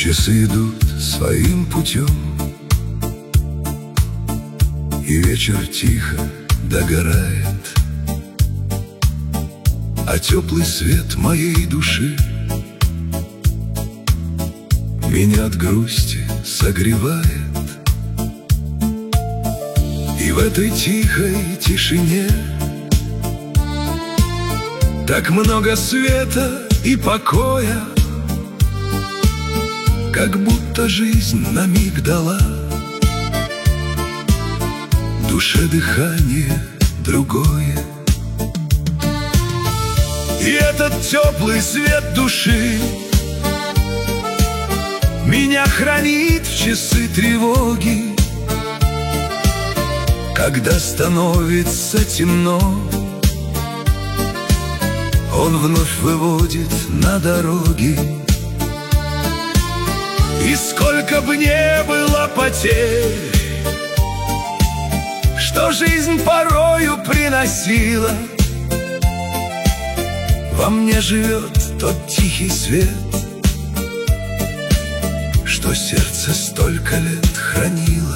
Часы идут своим путем, и вечер тихо догорает, а теплый свет моей души меня от грусти согревает. И в этой тихой тишине так много света и покоя, как будто жизнь на миг дала душе дыхание другое. И этот теплый свет души меня хранит в часы тревоги, когда становится темно. Он вновь выводит на дороги. И сколько бы не было потерь, что жизнь порою приносила, во мне живет тот тихий свет, что сердце столько лет хранило.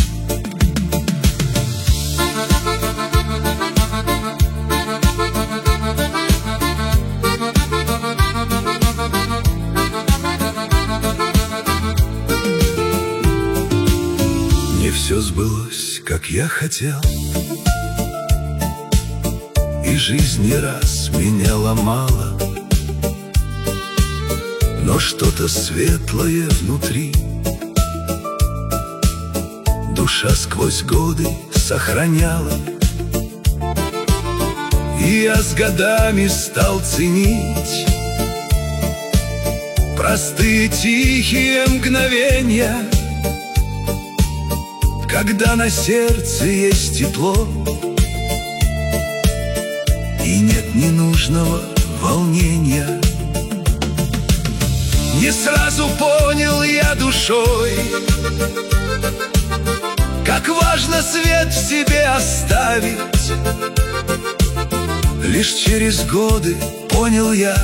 Не все сбылось, как я хотел, и жизнь не раз меня ломала, но что-то светлое внутри душа сквозь годы сохраняла. И я с годами стал ценить простые тихие мгновения, когда на сердце есть тепло и нет ненужного волнения. Не сразу понял я душой, как важно свет в себе оставить. Лишь через годы понял я,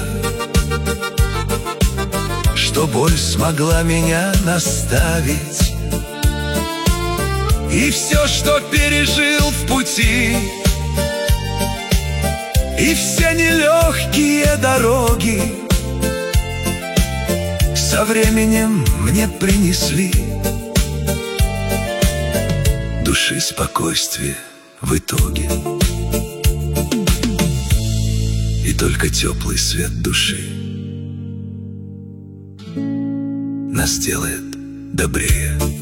что боль смогла меня наставить. И все, что пережил в пути, и все нелегкие дороги со временем мне принесли души спокойствие в итоге. И только теплый свет души нас делает добрее.